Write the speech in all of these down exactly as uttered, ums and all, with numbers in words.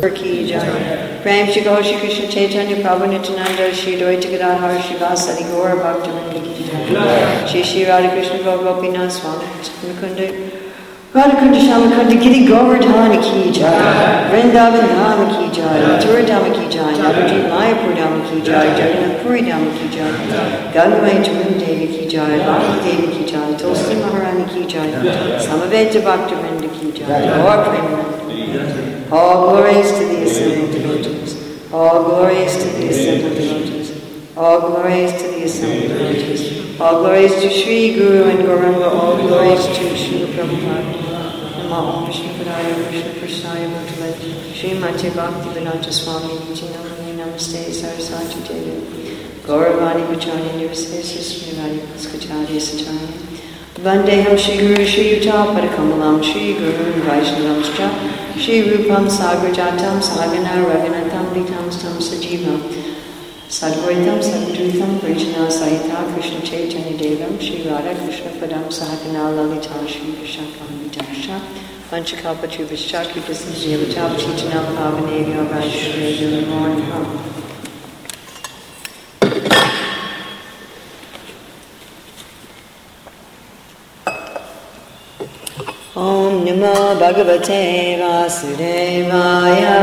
Ki Jai. Prem Shri Gaur Shri Krishna Chaitanya Prabhu Nityananda Shri Dvaita Gadadhar Srivasadi Gaur Bhaktivinoda Ki Jai. Shri Shri Radha Krishna Gopinath Swami Mukunda Radhakunda Shamakunda Giri Govardhana Ki Jai. Vrindavan Dhama Ki Jai. Mathura Dhama Ki Jai. Navadvip Mayapur Dhama Ki Jai. Jagannath Puri Dhama Ki Jai. Gangamai Chamun Devi Ki Jai. Bhakti Devi Ki Jai. Tulsi Maharani Ki Jai. Samaveta Bhaktivinoda Ki Jai. Gaur Premanand. All glories to the assembled devotees. All glories to the assembled devotees. All glories to the assembled devotees. All glories to Sri Guru and Gauranga. All glories to Srila Prabhupada. Namo Krishna Padaya Krishna Prasaya Bhutale. Sri Mate Bhakti Vedanta Swami Nityanamani Namaste Saraswati Devi. Gauravani Vachani Nirvasesa Smirati Paskacharya Satani. Vandeham Shri Guru Shri Yuta Padakamalam Shri Guru Vaishnavamscha Shri Rupam Sagrajatam Sagana Raghunatam Vitam Stam Sajivam Sadvaitam Sadvaitam Vrishna Sahita Krishna Chaitanya Devam Shri Radha Krishna Padam Sahakana Lalita Shri Krishna Kamvitasha Vanchakalpa Trivishcha Kripasinjaya Vatab Chitanam Pavanevya Vaishnav Mornam. Om Namo Bhagavate Vasudevaya.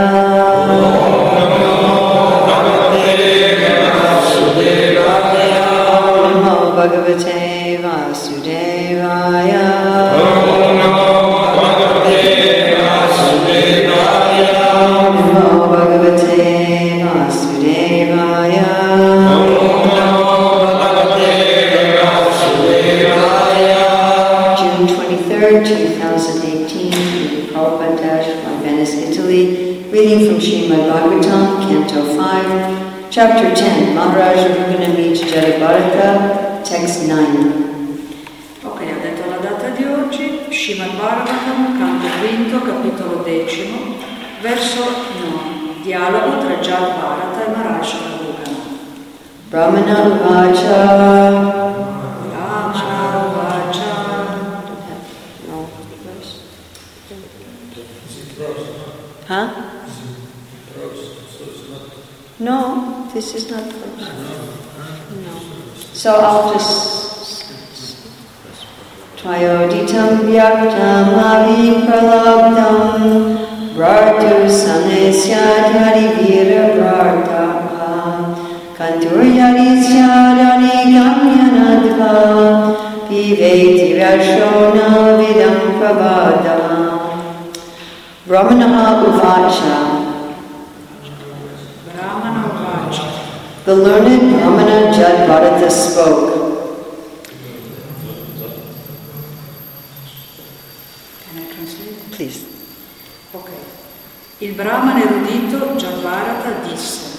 Om Namo Bhagavate Vasudevaya. Om Namo Bhagavate Vasudevaya. Om Namo Bhagavate Vasudevaya. Om Namo Bhagavate Vasudevaya. June twenty-third, two thousand eighteen, Prabhupada Dash from Venice, Italy. Reading from Srimad Bhagavatam, Canto five, Chapter ten, Maharaja Raghunath meets Jadabharata, Text nine. Ok, ha detto la data di oggi, Srimad Bhagavatam, Canto quinto, Capitolo decimo, verso nove, Dialogo tra Jadabharata e Maharaja Raghunath. Brahmana Uvacha. Huh? No, this is not close. No. So I'll just Tvayoditam vyaktam avi pralabdam Vratu sanesya dhari vira vrata Kanturyari syadani gamyanadva Viveti rashona vidam pravadam. Brahmana Uvacha. Brahmana Uvacha. The learned Brahmana Jadabharata spoke. Can I translate? Please. Ok. Il Brahmana erudito Jadabharata disse.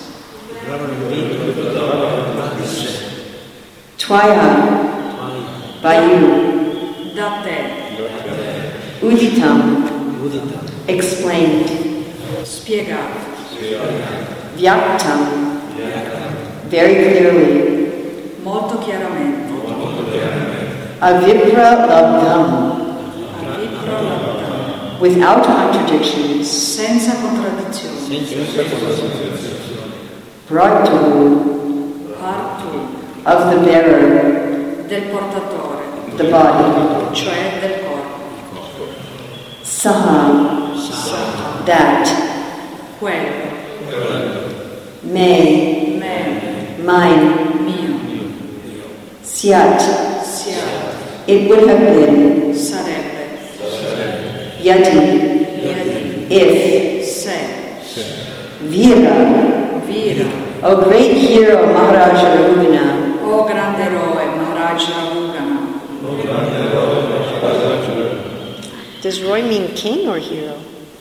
Tvaya, by you. Da te. Uditam. Explained. Spiegato. Vyaktam. Very clearly. Molto chiaramente. Avipra labdam. Avipra labdam. Without contradictions. Senza contraddizioni. Pratu. Partu. Of the bearer. Del portatore. The body. Cioè del corpo. Saha. That. Quello. May. Me. Mine. Mio. Syat. Siat. It would have been. Sarebbe. Yati. Yadi. If. Se. Vira. Vira. O great hero Maharaja Raghunath. O grande eroe Maharaja Raghunath. Does Roy mean king or hero?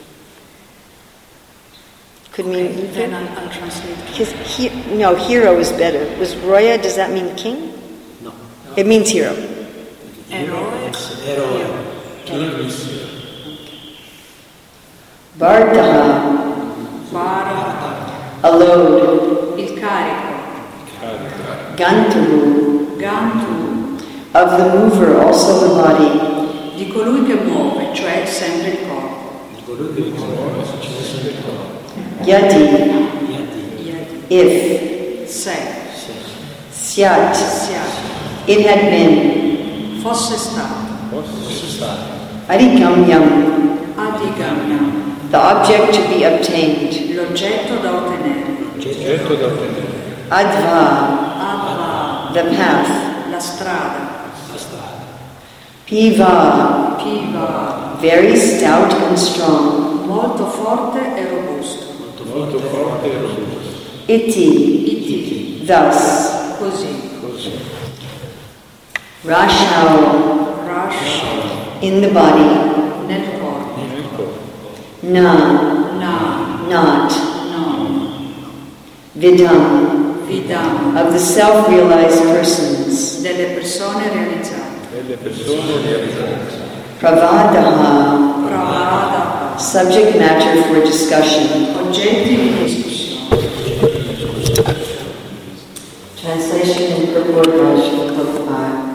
Could mean Okay, either. then I'll, I'll translate. His, he, no, hero is better. Was Roya, does that mean king? No. It means hero. Eroe. Eroe. King is Vardha. Vara. A load. Il carico. Gantu. Gantu. Of the mover, also the body. Di colui che muove, cioè sempre il corpo. Yadi, Yadi, if, se, syat, siat, it had been, fosse stato, fosse stato, adigamyam, adigamyam, the object to be obtained, l'oggetto da ottenere, oggetto da ottenere, adva, adva, the path, la strada, la strada, piva, piva, very stout and strong, molto forte e robusto, molto forte e robusto, iti, iti, thus, così, così, rashau, rash, in the body, nel corpo, nel corpo, na, na, not, no, vidam, vidam, of the self-realized persons, delle persone realizzate, delle persone realizzate, pravadaha, pravada, subject matter for discussion. oggetti di discussione. Translation in purport by Srila Prabhupada.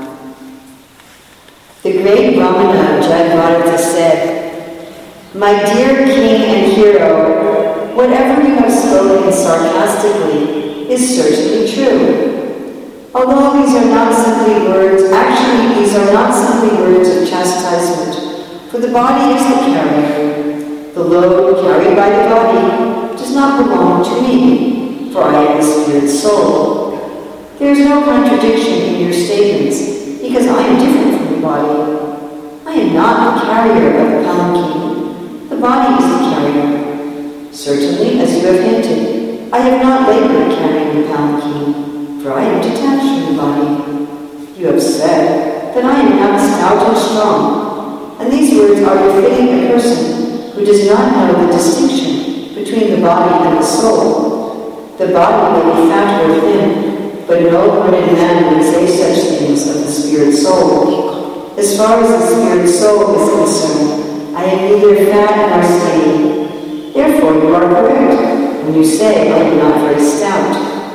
The great Brahmana Jadbharata said, "My dear king and hero, whatever you have spoken sarcastically is certainly true. Although these are not simply words, actually these are not simply words of chastisement, for the body is the carrier. The load carried by the body does not belong to me, for I am the spirit soul. There is no contradiction in your statements, because I am different from the body. I am not the carrier of the palanquin. The body is the carrier. Certainly, as you have hinted, I have not labored carrying the palanquin, for I am detached from the body. You have said that I am not stout and strong, and these words are befitting a person who does not know the distinction between the body and the soul. The body may be fat or thin, but no learned man would say such things of the spirit soul. As far as the spirit soul is concerned, I am neither fat nor skinny. Therefore you are correct when you say I am not very stout.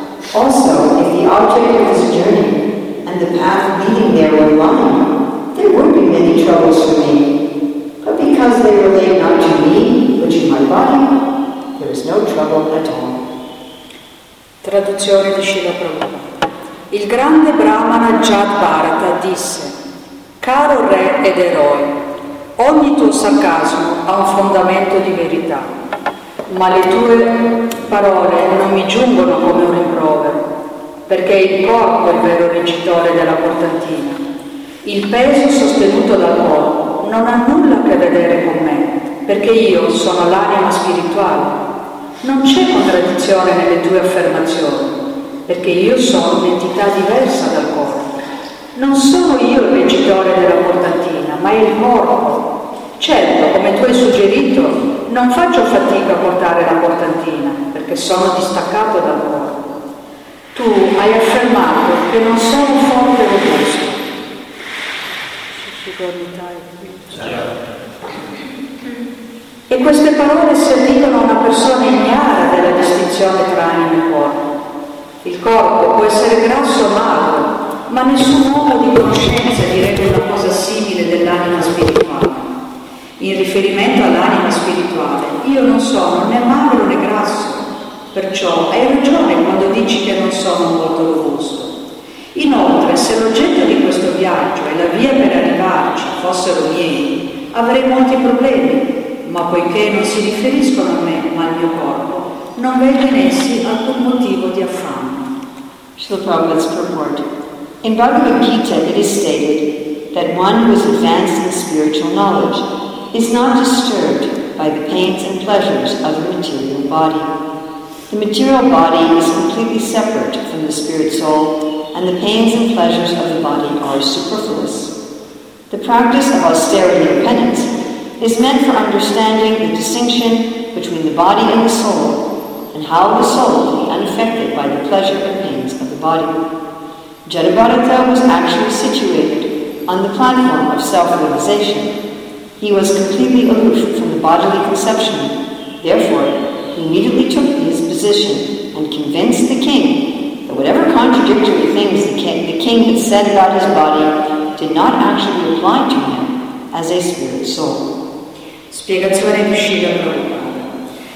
Also, if the object of this journey and the path leading there were mine, there would be many troubles for me. But because they relate not to me, but to my body, there is no trouble at all." Traduzione di Srila Prabhupada. Il grande Brahmana Jadbharata disse: "Caro re ed eroe, ogni tuo sarcasmo ha un fondamento di verità, ma le tue parole non mi giungono come un rimprovero, perché il corpo è il vero vincitore della portantina. Il peso sostenuto dal corpo non ha nulla a che vedere con me, perché io sono l'anima spirituale. Non c'è contraddizione nelle tue affermazioni, perché io sono un'entità diversa dal corpo. Non sono io il vincitore della portantina, ma il corpo. Certo, come tu hai suggerito, non faccio fatica a portare la portantina, perché sono distaccato dal corpo. Tu hai affermato che non sono forte e robusto. E queste parole si applicano a una persona ignara della distinzione tra anima e corpo. Il corpo può essere grasso o magro, ma nessun uomo di conoscenza direbbe una cosa simile dell'anima spirituale. In riferimento all'anima spirituale, io non sono né magro né grasso, perciò hai ragione quando dici che non sono molto robusto. Inoltre, se l'oggetto di questo viaggio e la via per arrivarci fossero miei, avrei molti problemi, ma poiché non si riferiscono a me, ma al mio corpo, non vedo in essi alcun motivo di affanno. Srila Prabhupada's purport. In Bhagavad Gita it is stated that one who is advanced in spiritual knowledge is not disturbed by the pains and pleasures of the material body. The material body is completely separate from the spirit soul, and the pains and pleasures of the body are superfluous. The practice of austerity and penance is meant for understanding the distinction between the body and the soul, and how the soul can be unaffected by the pleasure and pains of the body. Jadabharata was actually situated on the platform of self-realization. He was completely aloof from the bodily conception. Therefore, he immediately took his position and convinced the king that whatever contradictory things the king, the king had said about his body did not actually apply to him as a spirit soul. Spiegazione di Srila Prabhupada.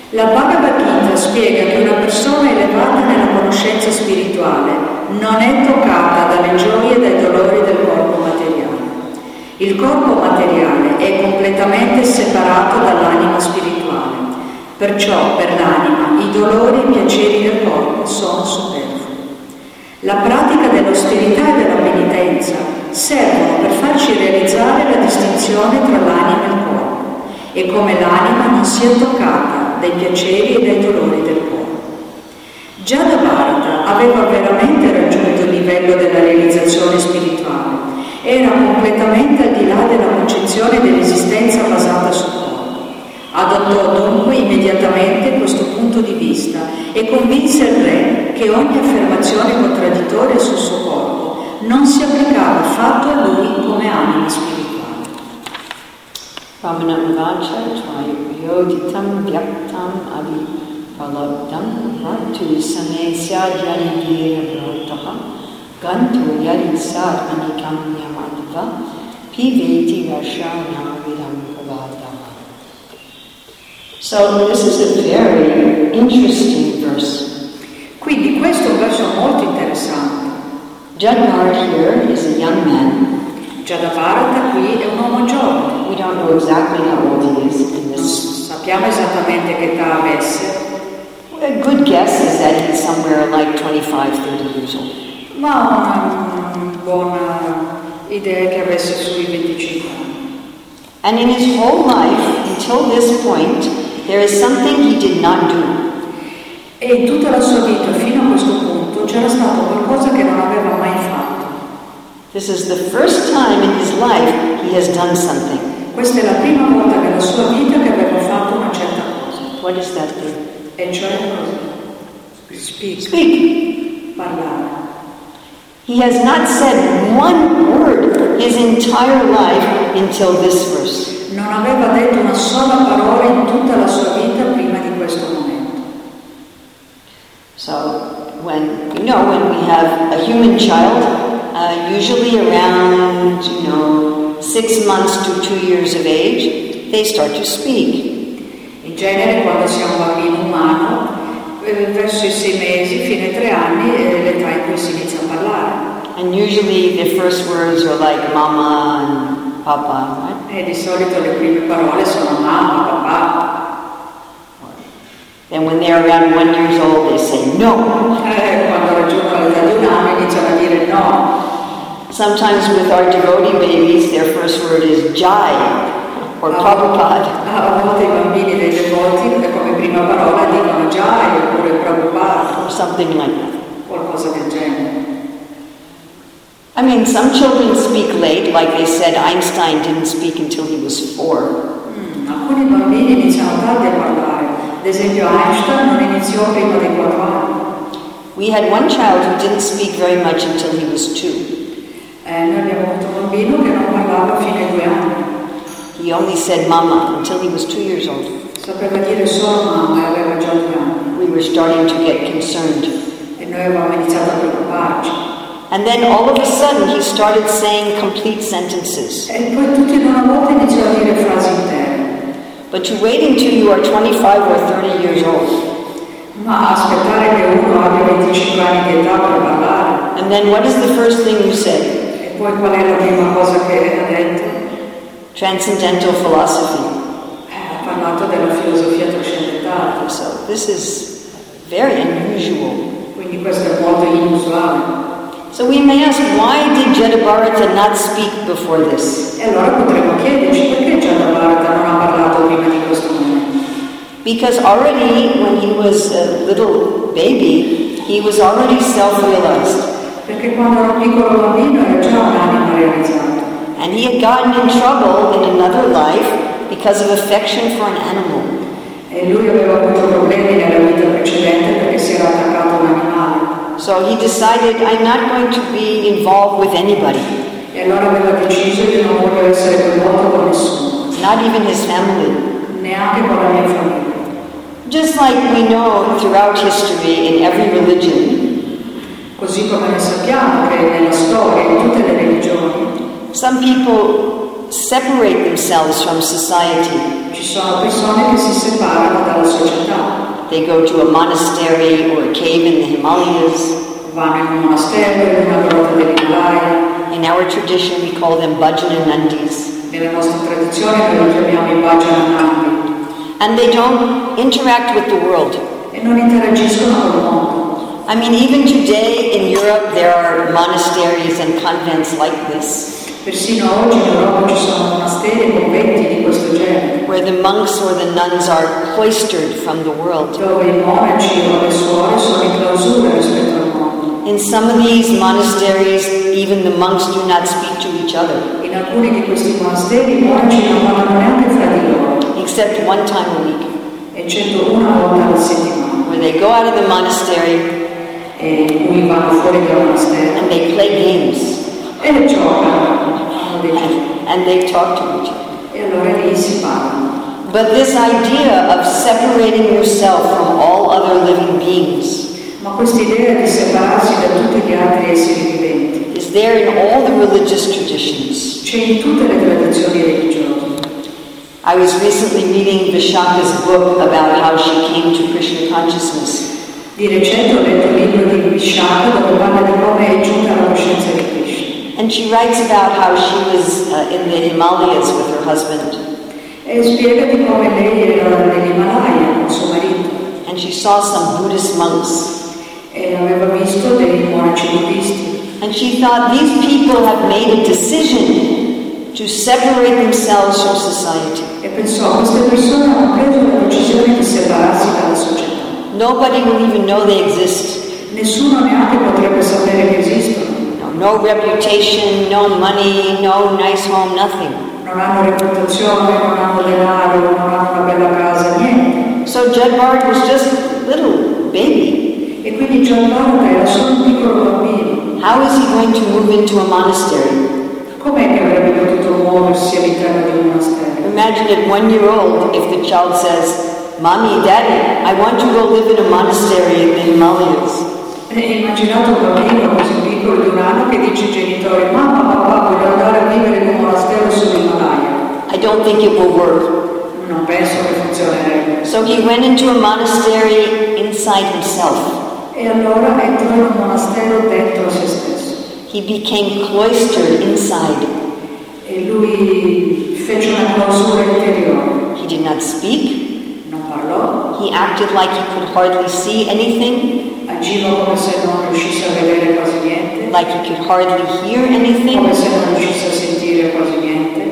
La Bhagavad Gita spiega che una persona elevata nella conoscenza spirituale non è toccata dalle gioie e dai dolori del corpo materiale. Il corpo materiale è completamente separato dall'anima spirituale, perciò per l'anima i dolori e i piaceri del corpo sono superflui. La pratica dell'austerità e della penitenza servono per farci realizzare la distinzione tra l'anima e il corpo e come l'anima non sia toccata dai piaceri e dai dolori del corpo. Jadabharata aveva veramente raggiunto il livello della realizzazione spirituale, era completamente al di là della concezione dell'esistenza basata sul corpo. Adottò dunque immediatamente questo punto di vista e convinse il re che ogni affermazione contraddittoria sul suo corpo non si applicava affatto a lui come anima spirituale. Ramanamvacha tvayoditam vyaktam adi palabdam vartu samesya yadidira brotaha gantu yadisar anikam yamadva piveti rashana vidam pravadaha. So this is a very interesting verse. Quindi questo è un verso molto interessante. Jadabharata here is a young man. Jadabharata qui è un uomo giovane. We don't know exactly how old he is in Non this. sappiamo esattamente che età avesse, A good guess is that he's somewhere like twenty-five, thirty years old. ma una buona idea è che avesse sui venticinque anni. And in his whole life, until this point, there is something he did not do. E in tutta la sua vita, fino a questo punto, c'era stato qualcosa che non aveva mai fatto. This is the first time in his life he has done something. Questa è la prima volta nella sua vita che aveva fatto una certa cosa. What is that thing? E cioè cosa? Speak. Speak. Parlare. He has not said one word his entire life until this verse. Non aveva detto una sola parola in tutta la sua vita prima di questo momento. So, when, you know, when we have a human child, uh, usually around, you know, six months to two years of age, they start to speak. In genere, quando si ha un bambino umano, eh, verso i sei mesi, fino ai tre anni, è l'età in cui si inizia a parlare. And usually the first words are like mama and papa, right? E di solito le prime parole sono mamma, papà. Then when they're around one years old, they say no. Eh, quando raggiungono l'età di un anno iniziano a dire no. Sometimes with our devotee babies, their first word is Jai or Prabhupada. A volte i bambini dei devoti come prima parola dicono Jai oppure Prabhupada Or something like that. qualcosa del genere. I mean, some children speak late, like they said Einstein didn't speak until he was four. Mm, alcuni bambini iniziano tardi a parlare, ad esempio Einstein non iniziò prima dei quattro anni. We had one child who didn't speak very much until he was two. Eh, noi abbiamo avuto un bambino che non parlava fino ai due anni, He only said mama until he was two years old. sapeva dire solo mamma e aveva già due anni We were starting to get concerned. e noi avevamo iniziato a preoccuparci. And then all of a sudden he started saying complete sentences. E poi tutti in una volta iniziò a dire frasi intere. But you wait until you are twenty-five or thirty years old. Ma aspettare che uno abbia venticinque anni di età per parlare. And then what is the first thing you say? E poi qual è la prima cosa che ha detto? Transcendental philosophy. Eh, ha parlato della filosofia trascendentale. So this is very unusual. Quindi questo è molto inusuale. So we may ask, why did Jadabharata not speak before this? E allora potremmo chiederci perché Jadabharata non ha parlato prima di questo momento. Because already when he was a little baby, he was already self-realized. Perché quando era un piccolo bambino era già un'anima realizzata. And he had gotten in trouble in another life because of affection for an animal. E lui aveva avuto problemi nella vita precedente perché si era attaccato a un animale. So he decided, I'm not going to be involved with anybody, E allora aveva deciso di non voler essere coinvolto con nessuno, not even his family. neanche con la mia famiglia. Just like we know throughout history in every religion, Così come noi sappiamo che nella storia, in tutte le religioni, some people separate themselves from society. ci sono persone che si separano dalla società, They go to a monastery or a cave in the Himalayas. vanno in un monastero, in una grotta dell'Himalaya. In our tradition, we call them Bhajananandis. Nella nostra tradizione noi li chiamiamo i Bhajananandi And they don't interact with the world. e non interagiscono col mondo. I mean, even today in Europe, there are monasteries and convents like this, Persino oggi in Europa ci sono monasteri e conventi di questo genere, where the monks or the nuns are cloistered from the world. dove i monaci o le suore sono in clausura rispetto al mondo. In some of these monasteries, even the monks do not speak to each other, In alcuni di questi monasteri i monaci non parlano neanche fra di loro, except one time a week, eccetto una volta alla settimana, where they go out of the monastery e cui vanno fuori dal monastero and they play games, e giocano, fanno dei giochi, and they talk to each other. e allora lì si parlano. But this idea of separating yourself from all other living beings Ma questa idea di separarsi da tutti gli altri esseri viventi is there in all the religious traditions. c'è in tutte le tradizioni religiose. I was recently reading Vishaka's book about how she came to Krishna consciousness. Di recente ho letto il libro di Vishaka dove parla di come è giunta alla coscienza di Krishna. And she writes about how she was uh, in the Himalayas with her husband. E spiega di come lei era nell'Himalaya con suo marito And she saw some Buddhist monks. e aveva visto dei monaci buddisti. And she thought, these people have made a decision to separate themselves from society. E pensò, queste persone hanno preso la decisione di separarsi dalla società. Nobody will even know they exist. Nessuno neanche potrebbe sapere che esistono. No, no reputation, no money, no nice home, nothing. Non hanno reputazione, non hanno denaro, non hanno una bella casa, niente. So Jed Bharat was just a little baby. E quindi John Bharat era solo un piccolo bambino. How is he going to move into a monastery? Com'è che avrebbe potuto muoversi all'interno di un monastero? Imagine at one year old if the child says, Mommy, Daddy, I want to go live in a monastery in the Himalayas. E immaginate un bambino così piccolo di un anno che dice ai genitori, mamma, papà, voglio andare a vivere in un monastero sull'Himalaya. I don't think it will work. Non penso che funzionerebbe. So he went into a monastery inside himself. E allora entrò in un monastero dentro se stesso. He became cloistered inside. E lui fece una clausura interiore. He did not speak. Non parlò, He acted like he could hardly see anything, agiva come se non riuscisse a vedere quasi niente, like he could hardly hear come anything. se non riuscisse a sentire quasi niente.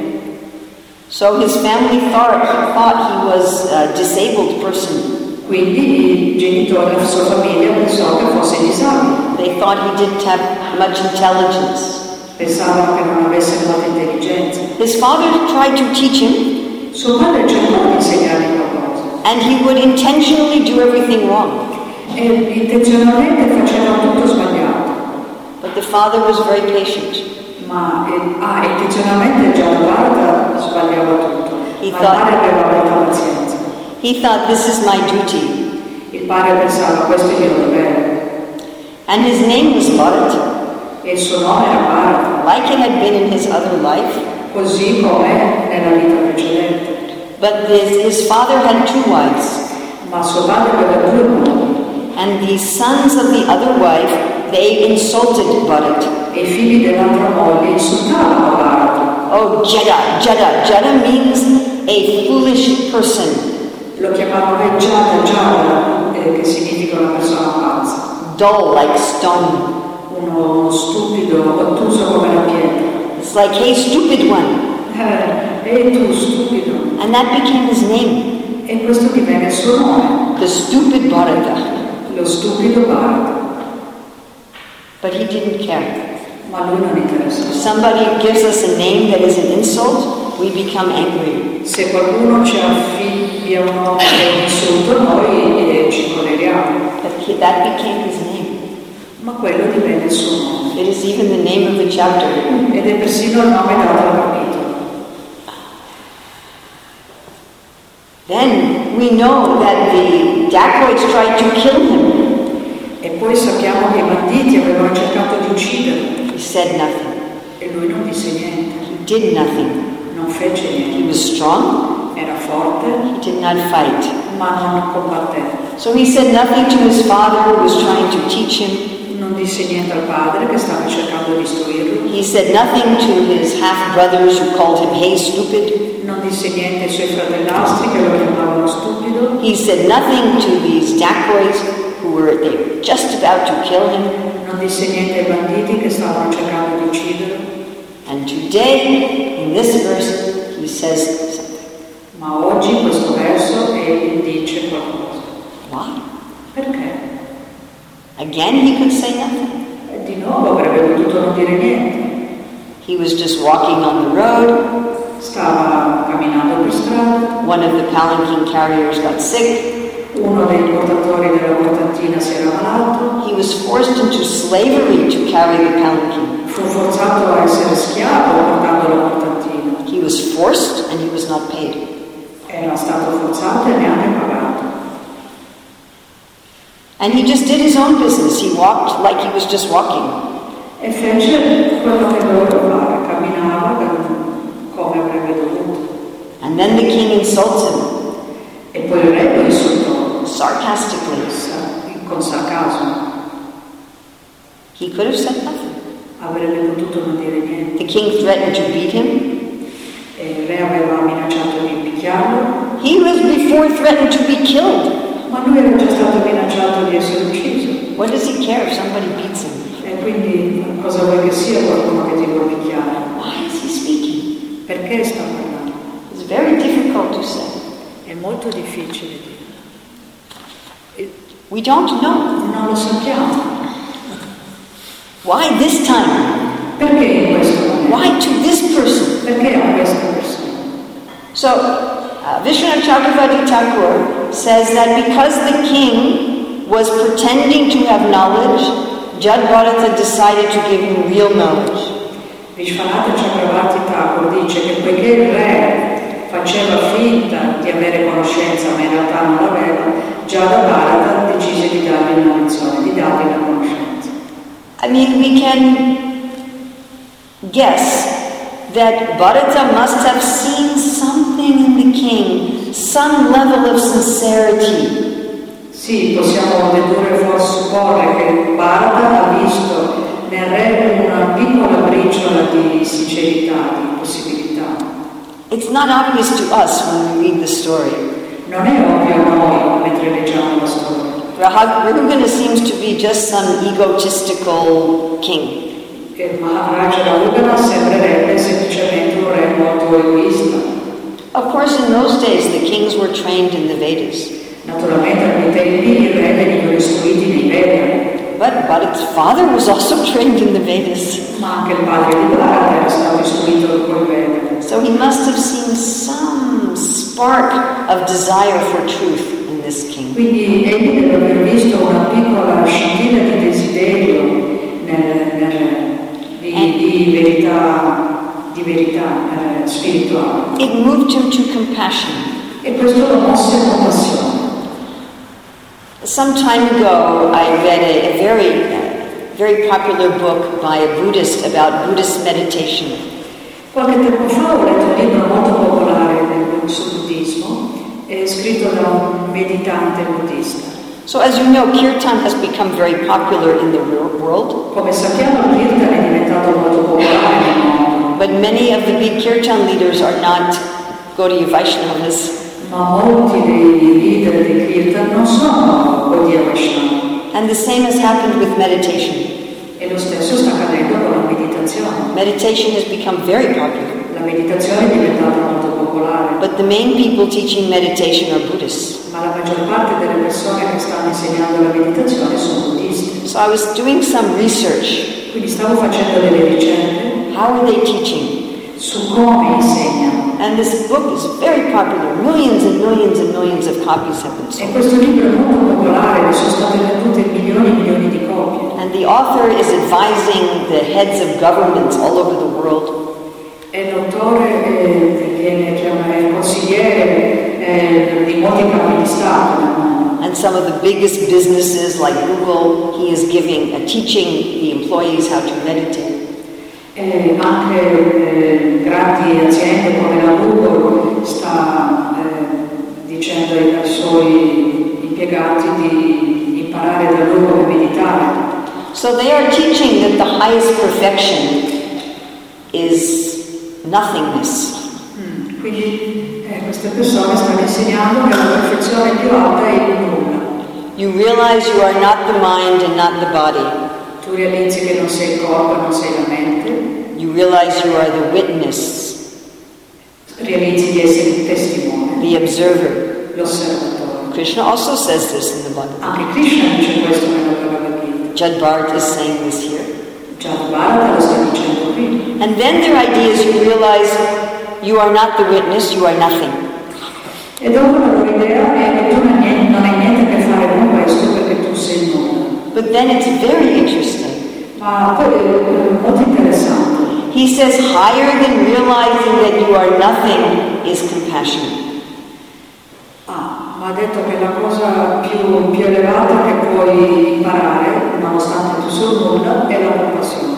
So his family thought, thought he was a disabled person. Quindi i genitori della sua famiglia pensò che fosse disabile. They thought he didn't have much intelligence. Pensavano che non avesse molta intelligenza. His father tried to teach him, Suo padre cercò di insegnargli qualcosa and he would intentionally do everything wrong. e intenzionalmente faceva tutto sbagliato, But the father was very patient. ma eh, ah, intenzionalmente John Bharat sbagliava tutto. He Ma il thought- padre aveva molta pazienza. He thought, this is my duty. Il padre pensava questo è il mio dovere And his name was Bharat, e il suo nome era Bharat, like it had been in his other life. così come nella vita precedente. But his, his father had two wives. Ma suo padre aveva due mogli And the sons of the other wife, they insulted Bharat. e i figli dell'altra moglie insultavano Bharat. Oh, Jada, Jada. Jada means a foolish person, Lo chiamavano Jada Jada, eh, che significa una persona pazza, dull like stone. uno stupido, ottuso come la pietra. It's like, hey, stupid one. Eh, e tu stupido. And that became his name, E questo divenne il suo nome, the stupid Bharata. lo stupido Bharat. But he didn't care. Ma a lui non interessa. If somebody gives us a name that is an insult, we become angry. Se qualcuno ci affibbia un nome che è un insulto, noi eh, ci colleriamo. But he, that became his name. Ma quello divenne il suo nome. It is even the name of the chapter. Ed è persino il nome dato al capitolo. Then we know that the dacoits tried to kill him. E poi sappiamo che i banditi avevano cercato di ucciderlo. He said nothing. E lui non disse niente, He did nothing. non fece He niente. was strong. era forte, he did not fight. ma non combatteva. So he said nothing to his father who was trying to teach him. Non disse niente al padre che stava cercando di istruirlo. He said nothing to his half-brothers who called him, hey, stupid. Non disse niente ai suoi fratellastri che lo chiamavano stupido. He said nothing to these dacoits who were they were just about to kill him. Non disse niente ai banditi che stavano cercando di ucciderlo. And today, in this verse, he says something. Ma oggi in questo verso egli dice qualcosa. Why? Perché? Again, he could say nothing. E di nuovo avrebbe potuto non dire niente. He was just walking on the road. Stava camminando per strada. One of the palanquin carriers got sick. Uno dei portatori della portantina si era malato. He was forced into slavery to carry the palanquin. Fu forzato a essere schiavo portando la portantina. He was forced and he was not paid. Era stato forzato e neanche pagato. And he just did his own business. He walked like he was just walking. E fece quello che doveva fare, camminava come avrebbe dovuto. And then the king insults him. E poi il re lo insultò, Sarcastically. con sarcasmo. He could have said nothing. Avrebbe potuto non dire niente. The king threatened to beat him. E il re aveva minacciato di picchiarlo. He was before threatened to be killed. Ma lui era già stato minacciato di essere ucciso. What does he care if somebody beats him? E quindi cosa vuoi che sia qualcuno che ti vuole picchiare? Why is he speaking? Perché sta parlando? It's very difficult to say. È molto difficile dire. We don't know. Non lo sappiamo. Why this time? Perché in questo momento? Why to this person? Perché a questa persona? So, uh, Vishwanath Chakravarti Thakur says that because the king was pretending to have knowledge, Jad Bharata decided to give him real knowledge. Vishwanath Chakravarti Thakur dice che poiché il re faceva finta di avere conoscenza ma in realtà non l'aveva, Jada Bharata decise di dargli una lezione, di dargli la conoscenza. I mean, we can guess that Bharata must have seen something in the king, some level of sincerity. Sì, possiamo dedurre, forse supporre che Bharata ha visto nel re una piccola briciola di sincerità, di possibilità. It's not obvious to us when we read the story. Non è ovvio a noi mentre leggiamo la storia. Raghunatha seems to be just some egotistical king. Che Maharaja Raghunatha sembrerebbe semplicemente un re molto egoista. Of course, in those days, the kings were trained in the Vedas. Naturalmente a quei tempi i re venivano istruiti nei Veda. But Bharata's father was also trained in the Vedas. Ma anche il padre di Bharata era stato istruito col Veda. So he must have seen some spark of desire for truth in this king. Quindi egli deve aver visto una piccola scintilla di desiderio nel, nel, di, di verità, di verità eh, spirituale. It moved him to compassion. E questo lo mosse a compassione. Some time ago, I read a, a very, uh, very popular book by a Buddhist about Buddhist meditation. Qualche tempo fa ho letto un libro molto popolare del, sul buddismo, è scritto da un meditante buddista. So as you know, kirtan has become very popular in the world. Come sappiamo, il kirtan è diventato molto popolare nel mondo. But many of the big kirtan leaders are not Gaudiya Vaishnavas. Ma molti dei leader del kirtan non sono Gaudiya Vaishnava. And the same has happened with meditation. E lo stesso sta accadendo con la meditazione. Meditation has become very popular. La meditazione è diventata molto popolare. But the main people teaching meditation are Buddhists. Ma la maggior parte delle persone che stanno insegnando la meditazione sono buddisti. So I was doing some research. Quindi stavo facendo delle ricerche. How are they teaching? Su come insegnano. And this book is very popular. Millions and millions and millions of copies have been E sold. questo libro è molto popolare, ne sono state vendute milioni e milioni di copie. And the author is advising the heads of governments all over the world. E l'autore eh, viene chiamato consigliere eh, di molti capi di Stato nel mondo. And some of the biggest businesses like Google, he is giving, uh, teaching the employees how to meditate. E anche eh, grandi aziende come la Google sta eh, dicendo ai suoi impiegati di imparare da lui come meditare. So they are teaching that the highest perfection is nothingness. Mm. Quindi eh, queste persone stanno insegnando che la perfezione più alta è il nulla. You realize you are not the mind and not the body. Tu realizzi che non sei il corpo, non sei la mente. You realize you are the witness, Realizzi di essere il testimone, the observer. l'osservatore. Krishna also says this in the Bhagavad Gita. Anche Krishna dice questo nella Bhagavad Gita. Jad Bharat is saying this here. Jad Bharata lo sta dicendo qui. And then their idea is you realize you are not the witness, you are nothing. E dopo la loro idea è che tu non hai niente, non hai niente a che fare con questo perché tu sei nulla. But then it's very interesting. Ma poi è molto interessante. He says higher than realizing that you are nothing is compassion. Ah, ma ha detto che la cosa più, più elevata che puoi imparare, nonostante tu sia nulla, è la compassione.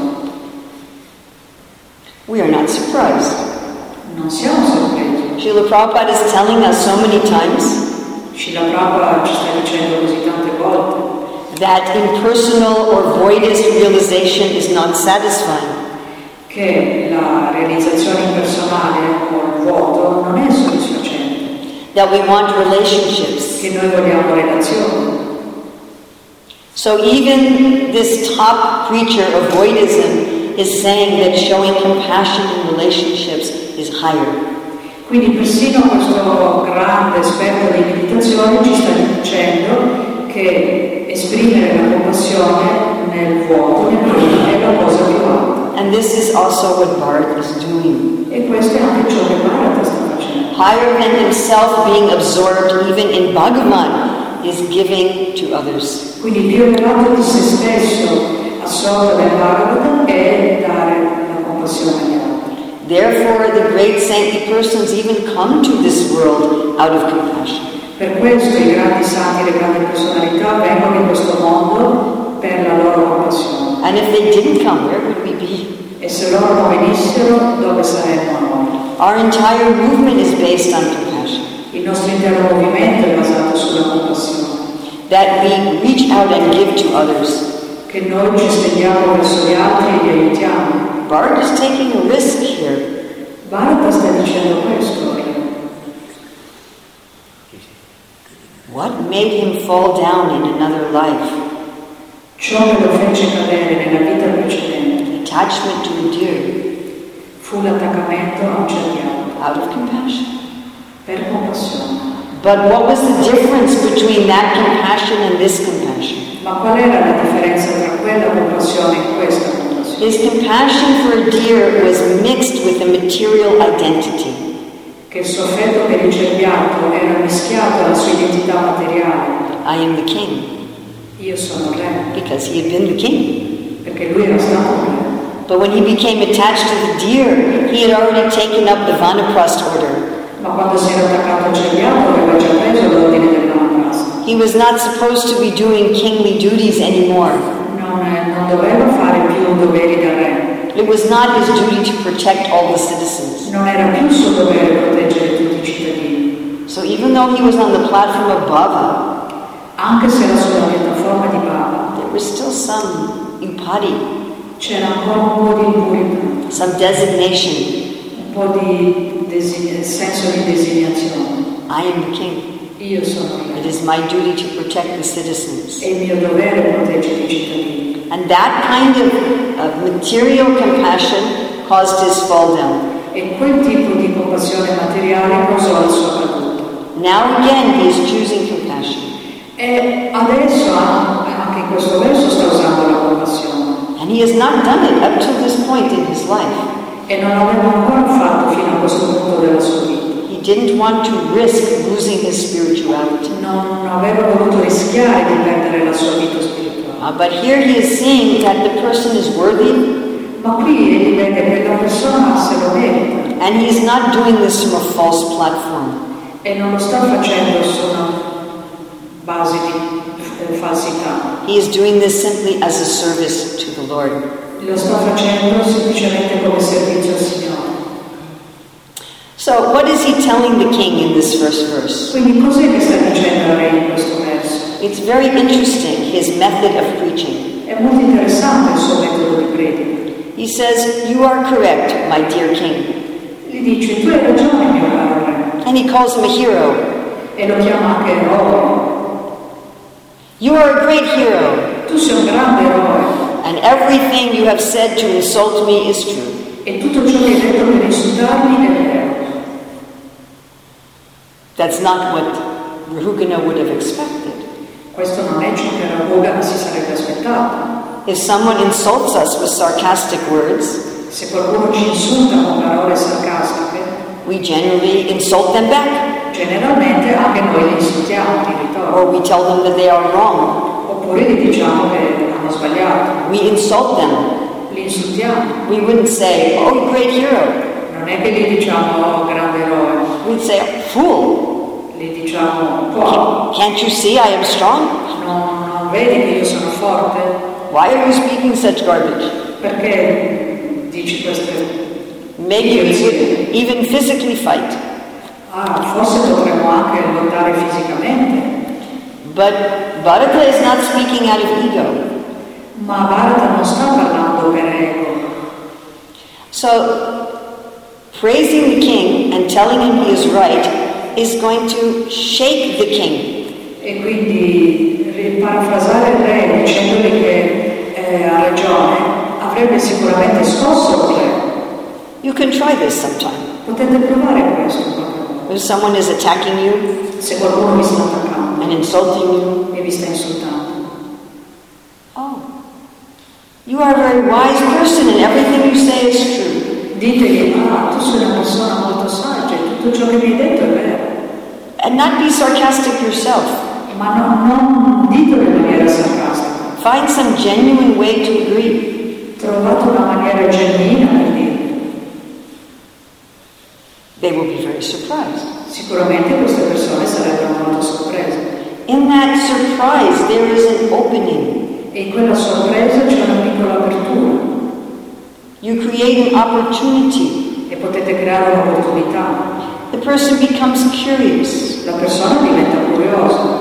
We are not surprised. Non siamo sorpresi. Srila Prabhupada is telling us so many times Srila Prabhupada ci sta dicendo così tante volte that impersonal or voidist realization is not satisfying. che la realizzazione impersonale o il vuoto non è soddisfacente, That we want relationships. che noi vogliamo relazioni. So even this top preacher of voidism is saying that showing compassion in relationships is higher. Quindi persino questo grande esperto di meditazione ci sta dicendo che esprimere la compassione nel vuoto, nel vuoto, è la cosa più alta. And this is also what Bharat is doing. E questo è anche ciò che Bharata sta facendo. Higher than himself being absorbed even in Bhagavan is giving to others. Quindi più elevato di se stesso, assorto nel Bhagavatam, è dare la compassione agli altri. Therefore, the great saintly persons even come to this world out of compassion. Per questo i grandi santi e le grandi personalità vengono in questo mondo per la loro compassione. And if they didn't come, where would we be? E se loro non venissero, dove saremmo noi? Our entire movement is based on compassion. Il nostro intero movimento è basato sulla compassione. That we reach out and give to others. Che noi ci stendiamo verso gli altri e li aiutiamo. Bharat is taking a risk here. Bharata sta dicendo questo. What made him fall down in another life? Ciò che lo fece cadere nella vita precedente Attachment to a deer. fu l'attaccamento a un cerchiato, Out of compassion. per compassione. But what was the difference between that compassion and this compassion? Ma qual era la differenza tra quella compassione e questa compassione? His compassion for a deer was mixed with a material identity. Che il suo affetto per il cerbiato era mischiato alla sua identità materiale. I am the king, Io sono re, because he had been the king. perché lui era stato re. But when he became attached to the deer, he had already taken up the Vanaprastha order. Ma quando si era attaccato al cerbiato aveva già preso l'ordine del Vanaprastha. He was not supposed to be doing kingly duties anymore. Non, non doveva fare più doveri da re. It was not his duty to protect all the citizens. Non era più suo dovere proteggere tutti i cittadini. So even though he was on the platform of Bhava, Anche se era sulla piattaforma di Bhava, there was still some upadi, c'era ancora un po' di impurità, some designation. un po' di design- senso di designazione. I am the king. Io sono It re. is my duty to protect the citizens. È il mio dovere proteggere i cittadini. And that kind of, of material compassion caused his fall down. E quel tipo di compassione materiale causò la sua caduta. Now again he is choosing compassion. E adesso, anche in questo verso, sta usando la compassione. And he has not done it up to this point in his life. E non l'aveva ancora fatto fino a questo punto della sua vita. He didn't want to risk losing his spirituality. Non aveva voluto rischiare di perdere la sua vita spirituale. Uh, but here he is seeing that the person is worthy, Ma qui egli vede che la persona se lo merita. and he is not doing this from a false platform. E non lo sta facendo su una base di eh, falsità. He is doing this simply as a service to the Lord. Lo sta facendo semplicemente come servizio al Signore. So what is he telling the king in this first verse? Quindi cos'è che sta dicendo il re in questo verso? It's very interesting, his method of preaching. È molto interessante il suo metodo di predica. He says, "You are correct, my dear king." Gli dice, tu hai ragione, mio caro re. And he calls him a hero. E lo chiama anche eroe. You are a great hero, Tu sei un grande eroe. and everything you have said to insult me is true. E tutto ciò che hai detto per insultarmi è vero. That's not what Rahugana would have expected. Questo non è ciò che Rahugana si sarebbe aspettato. If someone insults us with sarcastic words, Se qualcuno ci insulta con parole sarcastiche, we generally insult them back, generalmente anche noi li insultiamo di or ritorno. we tell them that they are wrong. Oppure gli diciamo che hanno sbagliato. We insult them. Li insultiamo. We wouldn't say, "Oh, great hero." Non è che gli diciamo oh, grande eroe. We'd say, "Fool, Gli diciamo oh, can't you see I am strong? non, non vedi che io sono forte? Why are you speaking such garbage?" Perché dici queste... Maybe we would even physically fight. Ah, forse dovremmo anche lottare fisicamente. But Bharata is not speaking out of ego. Ma Bharata non sta parlando per ego. So, praising the king and telling him he is right is going to shake the king. E quindi parafrasare il re dicendogli che eh, ha ragione avrebbe sicuramente scosso il re. You can try this sometime. Potete provare questo in qualche modo. If someone is attacking you Se qualcuno vi sta attaccando and insulting you, e vi sta insultando. oh, you are a very wise person and everything you say is true. Ditegli, ah, tu sei una persona molto saggia e tutto ciò che mi hai detto è vero. And not be sarcastic yourself. Ma non, non ditelo in maniera sarcastica. Find some genuine way to agree. Trovate una maniera genuina per dirlo. They will be very surprised. Sicuramente queste persone sarebbero molto sorprese. In that surprise, there is an opening. E in quella sorpresa c'è una piccola apertura. You create an opportunity. E potete creare un'opportunità. The person becomes curious. La persona diventa curiosa.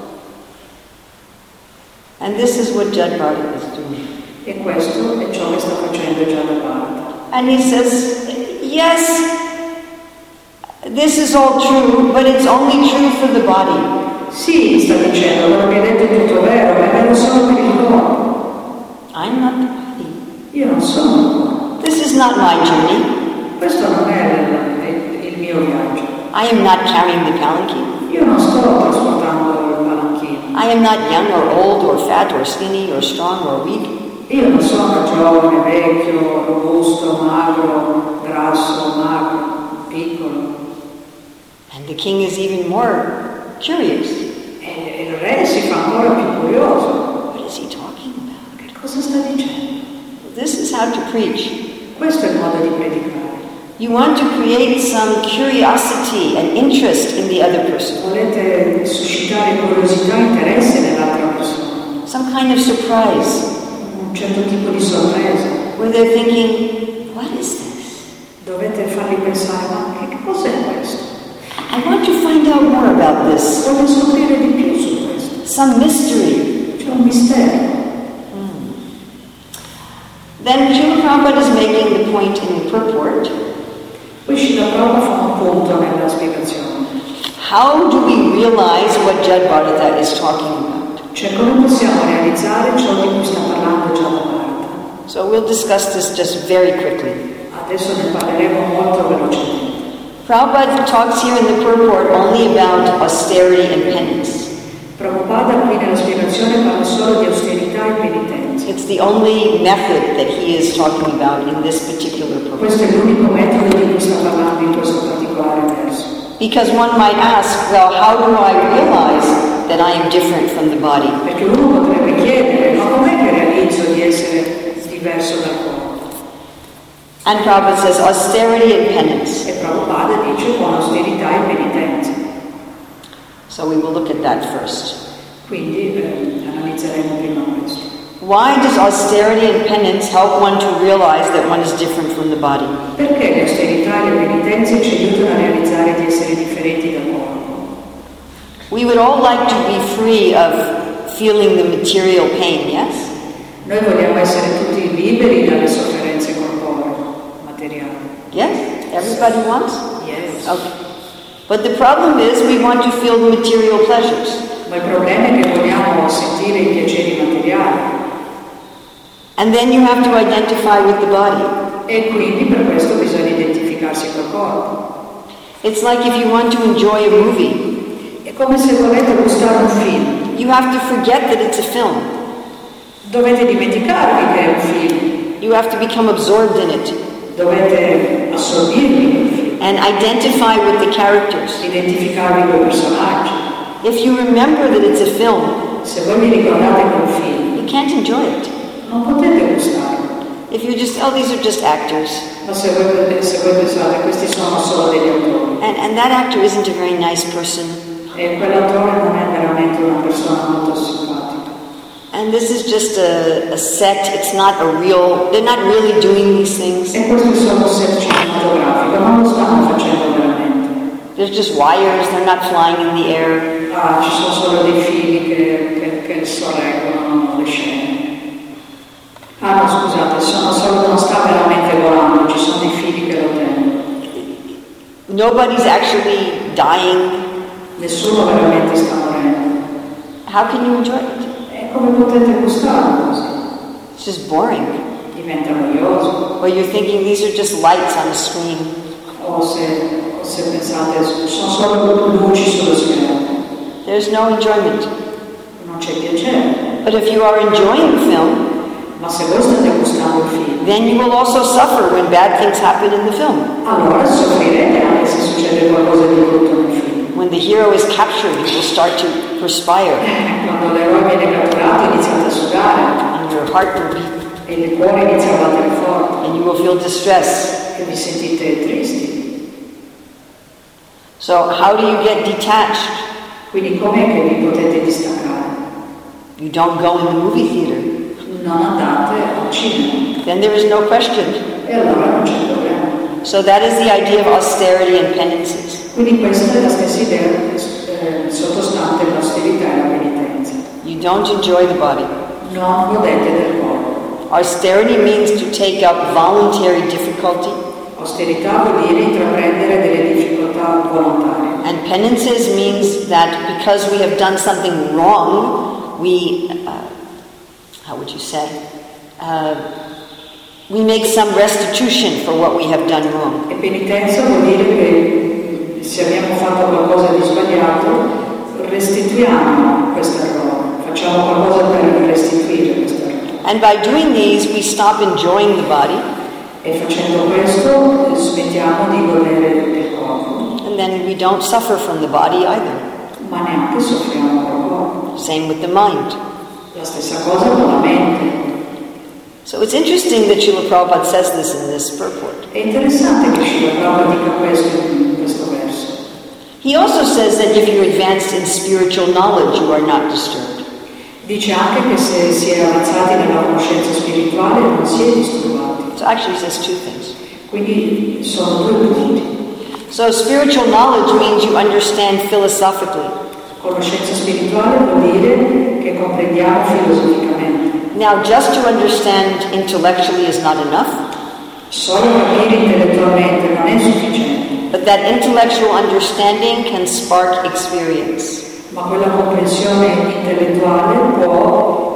And this is what Jad Bharata is doing. E questo è ciò che sta facendo Jada Bharata. And he says, yes, this is all true, but it's only true for the body. Sì, sta dicendo, quello che hai detto è tutto vero, ma è vero solo per il corpo. I'm not the body. Io non sono il corpo. This is not my journey. Questo non è il, il mio viaggio. I am not carrying the palanquin. Io non sto trasportando il palanchino. I am not young or old or fat or skinny or strong or weak. Io non sono giovane, vecchio, robusto, magro, grasso, magro, piccolo. And the king is even more curious. E il re si fa ancora più curioso. What is he talking about? Che cosa sta dicendo? This is how to preach. Questo è il modo di predicare. You want to create some curiosity and interest in the other person. Volete suscitare curiosità e interesse nell'altra persona. Some kind of surprise. Un certo tipo di sorpresa. Where they're thinking, what is this? Dovete farli pensare, ma che cos'è questo? I want to find out more about this. Voglio scoprire di più su questo. Some mystery. C'è un mistero. Hmm. Then Srila Prabhupada is making the point in the purport. Poi Srila Prabhupada fa un punto nella spiegazione. How do we realize what Jad Bharata is talking about? Cioè, come possiamo realizzare ciò di cui sta parlando Jada Bharata? So we'll discuss this just very quickly. Adesso ne parleremo molto velocemente. Prabhupada talks here in the purport only about austerity and penance. Prabhupada qui nella spiegazione parla solo di austerità e penitenza. It's the only method that he is talking about in this particular purport. Questo è l'unico metodo di cui sta parlando in questo particolare verso. Because one might ask, well, how do I realize that I am different from the body? Perché uno potrebbe chiedere, ma com'è che realizzo di essere diverso dal corpo? And Prabhupada says austerity and penance. E Prabhupada dice con austerità e penitenza. So we will look at that first. Quindi eh, analizzeremo prima questo. Why does austerity and penance help one to realize that one is different from the body? Perché l'austerità e le penitenze ci aiutano a realizzare di essere differenti dal corpo? We would all like to be free of feeling the material pain, yes? Noi vogliamo essere tutti liberi dalle sofferenze corporee, materiali. Yes? Everybody wants? Yes. Okay. But the problem is we want to feel the material pleasures. Ma il problema è che vogliamo sentire i piaceri materiali. And then you have to identify with the body. E quindi per questo bisogna identificarsi col corpo. It's like if you want to enjoy a movie. È come se volete gustare un film. You have to forget that it's a film. Dovete dimenticarvi che è un film. You have to become absorbed in it. Dovete assorbirvi quel film. And identify with the characters. Identificarvi con i personaggi. If you remember that it's a film, se voi vi ricordate quel film, you can't enjoy it. non potete gustarlo. If you just, oh, these are just actors. Ma se voi, se voi pensate, questi sono solo degli attori. And, and that actor isn't a very nice person. E quell'attore non è veramente una persona molto simpatica. And this is just a, a set, it's not a real, they're not really doing these things. E questo è solo un set cinematografico, non lo stanno facendo veramente. There's just wires, they're not flying in the air. Ah, ci sono solo dei fili che, che, che sorreggono le scene. Ah no, scusate, sono solo, non sta veramente volando, ci sono dei fili che lo tengono. Nobody's actually dying. Nessuno veramente sta morendo. How can you enjoy it? E come potete gustarlo così? It's just boring. Diventa noioso. Or you're thinking these are just lights on a screen. O se, o se pensate, sono solo luci sullo schermo. There's no enjoyment. Non c'è piacere. But if you are enjoying the film, ma se voi state gustando il film, then you will also suffer when bad things happen in the film. allora soffrirete anche se succede qualcosa di brutto nel film. When the hero is captured, you will start to perspire. Quando l'eroe viene catturato iniziate a sudare. And your heart will beat. E il cuore inizia a battere forte. And you will feel distress. E vi sentite tristi. So how do you get detached? Quindi com'è che vi potete distaccare? You don't go in the movie theater. Non andate al cinema. Then there is no question. E allora non c'è problema. So that is the idea of austerity and penances. Quindi questa è la stessa idea eh, sottostante l'austerità e la penitenza. You don't enjoy the body. Non godete del corpo. Austerity means to take up voluntary difficulty. Austerità vuol dire intraprendere delle difficoltà volontarie. And penances means that because we have done something wrong, we, uh, how would you say, uh, we make some restitution for what we have done wrong. E penitenza vuol dire che se abbiamo fatto qualcosa di sbagliato, restituiamo questo errore, facciamo qualcosa per restituire questo errore. And by doing these, we stop enjoying the body. E facendo questo smettiamo di godere del corpo. And then we don't suffer from the body either. Ma neanche soffriamo col corpo. Same with the mind. La stessa cosa con la mente. So it's interesting that Srila Prabhupada says this in this purport. È interessante che Srila Prabhupada dica questo in questo verso. He also says that if you're advanced in spiritual knowledge, you are not disturbed. Dice anche che se si è avanzati nella conoscenza spirituale non si è disturbati. So actually he says two things. Quindi sono due punti. So spiritual knowledge means you understand philosophically. Conoscenza spirituale vuol dire che comprendiamo filosoficamente. Now, just to understand intellectually is not enough. Solo capire intellettualmente non è sufficiente. But that intellectual understanding can spark experience. Ma quella comprensione intellettuale può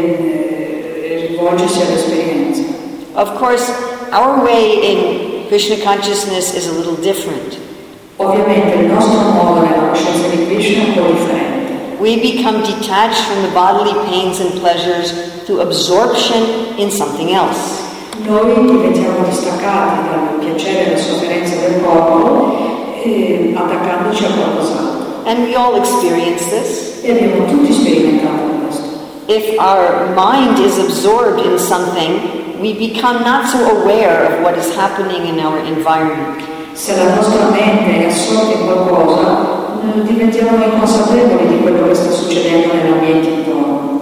eh, rivolgersi all'esperienza. Of course, our way in Krishna consciousness is a little different. Ovviamente il nostro modo nella coscienza di Krishna è un po' differente. We become detached from the bodily pains and pleasures through absorption in something else. Noi diventiamo distaccati dal piacere e dalla sofferenza del corpo eh, attaccandoci a qualcos'altro. And we all experience this. E abbiamo tutti sperimentato questo. If our mind is absorbed in something, we become not so aware of what is happening in our environment. Se la nostra mente è assorta in qualcosa, diventiamo inconsapevoli di quello che sta succedendo nell'ambiente intorno.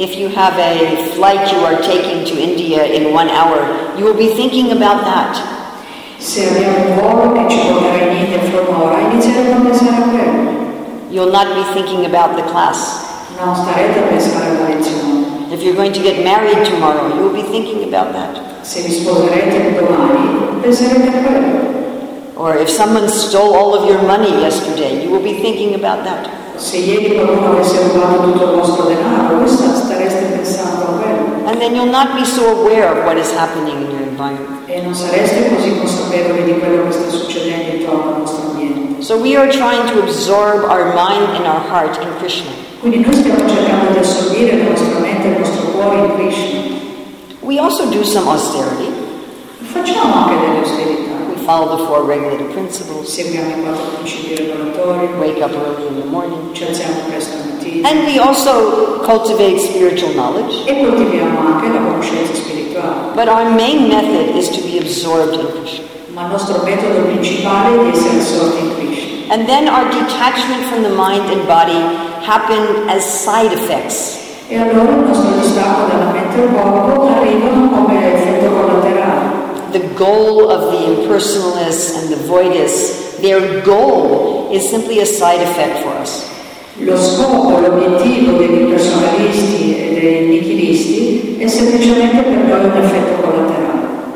If you have a flight you are taking to India in one hour, you will be thinking about that. Se abbiamo un volo che ci porterà in India fra un'ora, inizieremo a pensare a quello. You'll not be thinking about the class. Non starete a pensare alla lezione. If you're going to get married tomorrow, you will be thinking about that. Se vi sposerete domani, penserete a quello. Or if someone stole all of your money yesterday, you will be thinking about that. Se ieri qualcuno avesse rubato tutto il vostro denaro, voi stareste pensando a quello. And then you'll not be so aware of what is happening in your environment. E non sareste così consapevoli di quello che sta succedendo intorno al vostro ambiente. So we are trying to absorb our mind and our heart in Krishna. Quindi noi stiamo cercando di assorbire la nostra mente e il nostro cuore in Krishna. We also do some austerity. Facciamo anche delle austerità. We follow the four regulative principles. Seguiamo i quattro principi regolatori. Wake up early in the morning. Ci alziamo presto la mattina. And we also cultivate spiritual knowledge. E coltiviamo anche la conoscenza spirituale. But our main method is to be absorbed in Krishna. Ma il nostro metodo principale è di essere assorti in Krishna. And then our detachment from the mind and body happen as side effects. E allora il nostro distacco dalla mente e corpo arrivano come effetto collaterale. The goal of the impersonalists and the voidists, their goal is simply a side effect for us. Lo scopo, l'obiettivo dei personalisti e dei nichilisti è semplicemente per noi un effetto collaterale.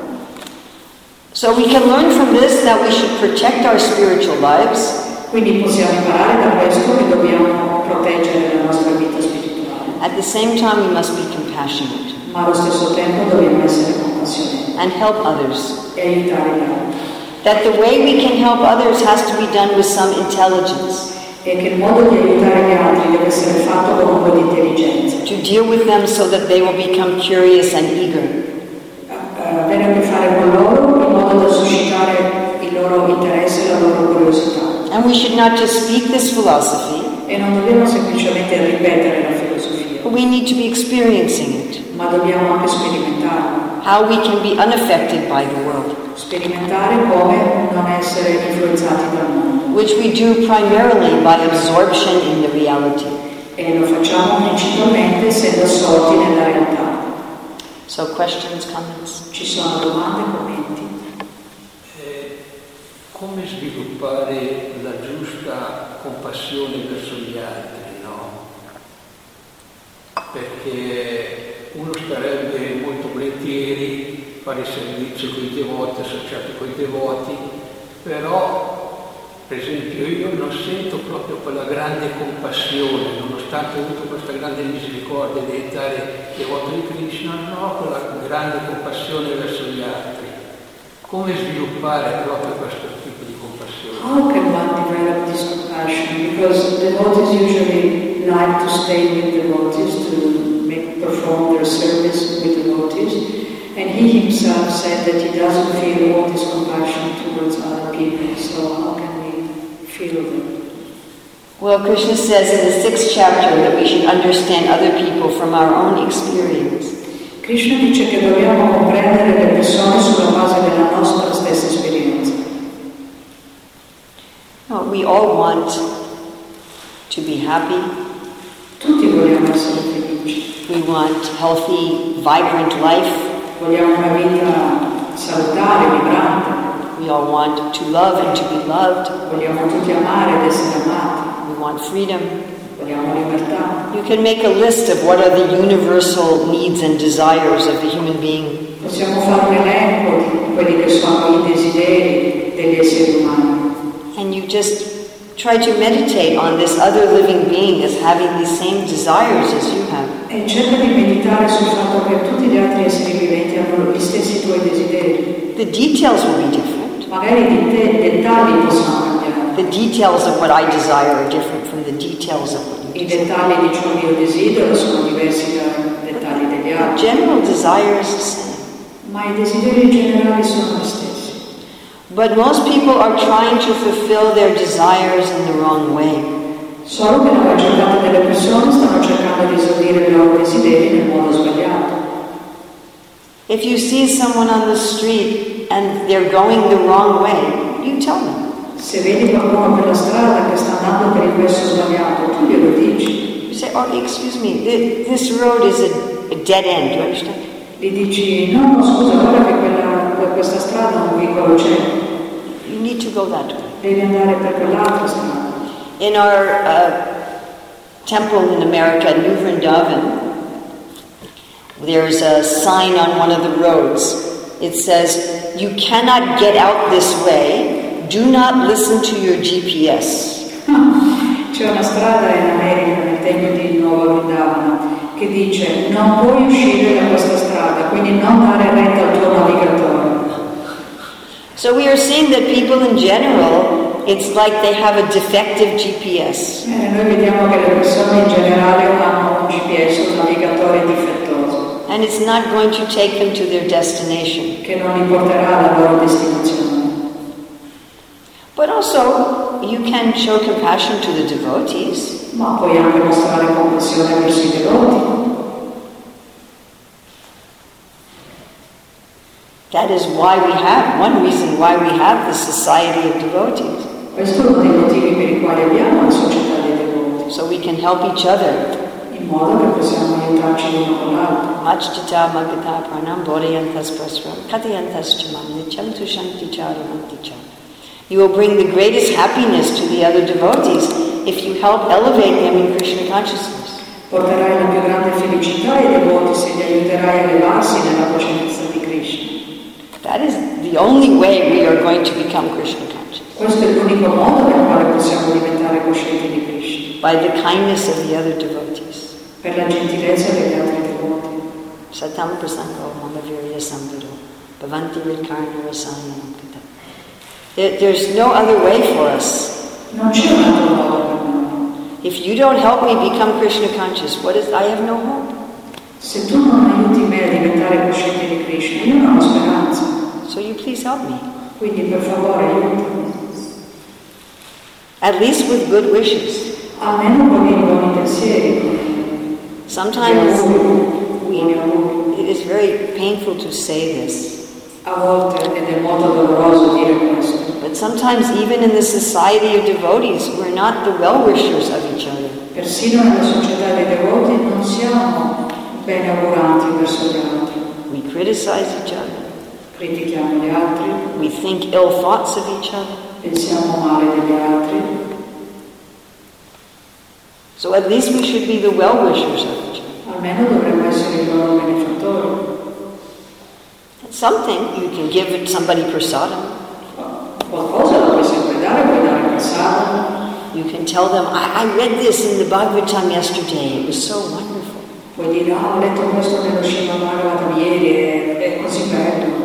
So we can learn from this that we should protect our spiritual lives. Quindi possiamo imparare da questo che dobbiamo proteggere la nostra vita spirituale. At the same time, we must be compassionate. Ma allo stesso tempo dobbiamo essere compassionati. And help others. E aiutare gli altri. That the way we can help others has to be done with some intelligence. E che il modo di aiutare gli altri deve essere fatto con un po' di intelligenza. To deal with them so that they will become curious and eager. Uh, avere a che fare con loro in modo da suscitare il loro interesse e la loro curiosità. And we should not just speak this philosophy. E non dobbiamo semplicemente ripetere la filosofia. But we need to be experiencing it. Ma dobbiamo anche sperimentarlo. How we can be unaffected by the world. Sperimentare come non essere influenzati dal mondo. Which we do primarily by absorption in the reality. E lo facciamo principalmente essendo assorti nella realtà. So questions, comments? Ci sono domande, commenti? Eh, come sviluppare la giusta compassione verso gli altri, no? Perché uno starebbe molto volentieri fare servizio con i devoti, associati con i devoti, però per esempio io non sento proprio quella grande compassione, nonostante ho avuto questa grande misericordia di diventare devoto di Krishna, non ho quella grande compassione verso gli altri. Come sviluppare proprio questo tipo di compassione? How can one develop this compassion? Because devotees usually like to stay with devotees, to make, perform their service with devotees, and he himself said that he doesn't feel all this compassion towards other people, so how can feel them? Well, Krishna says in the sixth chapter that we should understand other people from our own experience. Krishna dice che dobbiamo comprendere le persone sulla base della nostra stessa esperienza. Oh, we all want to be happy. Tutti vogliamo essere felici. We want healthy, vibrant life. Vogliamo una vita salutare, vibrante. We all want to love and to be loved. Vogliamo tutti amare ed essere amati. We want freedom. Vogliamo libertà. You can make a list of what are the universal needs and desires of the human being. Possiamo fare un elenco di quelli che sono i desideri degli esseri umani. And you just try to meditate on this other living being as having the same desires as you have. E cerca di meditare sul fatto che tutti gli altri esseri viventi hanno gli stessi tuoi desideri. The details will be different. Magari i dettagli possono cambiare. The details of what I desire are different from the details of what you I desire. dettagli di ciò che io desidero sono diversi dai dettagli degli altri. General desire is the same. Ma i desideri generali sono gli stessi. But most people are trying to fulfill their desires in the wrong way. Solo che la maggior parte delle persone stanno cercando di esaudire i loro desideri nel modo sbagliato. If you see someone on the street and they're going the wrong way, you tell them. Se vedi qualcuno per la strada che sta andando per il verso sbagliato, tu glielo dici. You say, oh, excuse me, this road is a, a dead end, do you understand? Gli dici, no, no, scusa, guarda che quella, questa strada è un vicolo cieco. You need to go that way. Devi andare per quell'altra strada. In our uh, temple in America, New Vrindavan, there's a sign on one of the roads. It says, you cannot get out this way, do not listen to your G P S. C'è una strada in America, nel tempio di Nuova Vrindavana, che dice, non puoi uscire da questa strada, quindi non dare retta al tuo navigatore. So we are seeing that people in general, it's like they have a defective G P S. Eh, noi vediamo che le persone in generale hanno un G P S, un navigatore difettoso. And it's not going to take them to their destination. Che non li porterà alla loro destinazione. But also, you can show compassion to the devotees. Ma puoi anche mostrare compassione verso i devoti. That is why we have, one reason why we have the society of devotees. Questo è uno dei motivi per i quali abbiamo la società dei devoti. So we can help each other. In modo che possiamo aiutarci l'uno con l'altro. Majjita magata pranam bodhayantas prasram kathayantas chamam nityam tushanti charananti cha. You will bring the greatest happiness to the other devotees if you help elevate them in Krishna consciousness. Porterai la più grande felicità ai devoti se li aiuterai a elevarsi nella coscienza di Krishna. That is the only way we are going to become Krishna conscious. Questo è l'unico modo nel quale possiamo diventare coscienti di Krishna. By the kindness of the other devotees. Per la gentilezza degli altri devoti. Satam prasango mamavirya samviro bhavanti vilkarna rasayanam kita. There's no other way for us. Non c'è un altro modo per noi. If you don't help me become Krishna conscious, what is? I have no hope. Se tu non aiuti me a diventare cosciente di Krishna, io non ho speranza. So you please help me. Quindi per favore aiutami. At least with good wishes. Almeno con i buoni pensieri. Sometimes we, it is very painful to say this. A volte ed è molto doloroso dire questo. But sometimes even in the society of devotees, we're not the well-wishers of each other. Persino nella società dei devoti non siamo bene auguranti verso gli altri. We criticize each other. Critichiamo gli altri. We think ill thoughts of each other. Pensiamo male degli altri. So at least we should be the well-wishers of each other. Almeno dovremmo essere i loro benefattori. Something you can give somebody prasadam. Qualcosa lo puoi sempre dare, puoi dare prasadam. You can tell them, I, I read this in the Bhagavatam yesterday. It was so wonderful. Puoi dire, ah, ho letto questo nello Srimad Bhagavatam ieri, è, è così bello.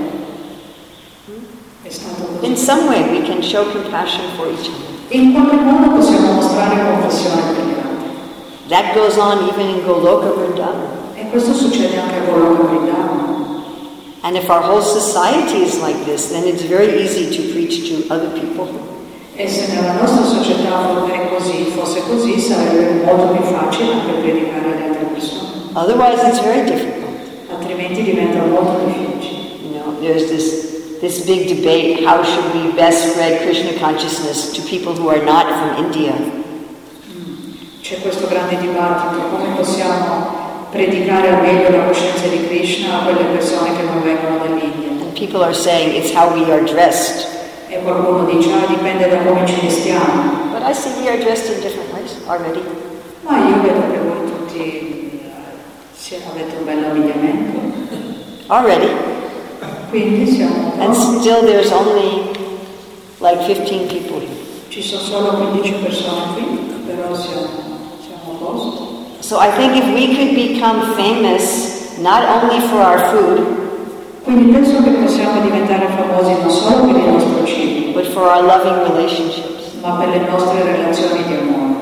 È stato così. In some way we can show compassion for each other. In qualche modo possiamo mostrare compassione per gli altri. That goes on even in Goloka Vrindavan. E questo succede anche a Goloka Vrindavan. And if our whole society is like this, then it's very easy to preach to other people. E se nella nostra società è così, fosse così, sarebbe molto più facile anche predicare alle altre persone. Otherwise, it's very difficult. Altrimenti diventa molto difficile. You know, there's this this big debate: how should we best spread Krishna consciousness to people who are not from India? C'è questo grande dibattito: come possiamo predicare al meglio la coscienza di Krishna a quelle persone che non vengono dall'India. And people are saying it's how we are dressed. E qualcuno dice, ah, dipende da come ci vestiamo. But I see we are dressed in different ways already. Ma io vedo che voi tutti uh, avete un bel abbigliamento. Already. Quindi siamo... And still there's only like fifteen people here. Ci sono solo quindici persone qui, però siamo, siamo a posto. So I think if we could become famous not only for our food, quindi penso che possiamo diventare famosi non solo per il nostro cibo, but for our loving relationships. Ma per le nostre relazioni di amore.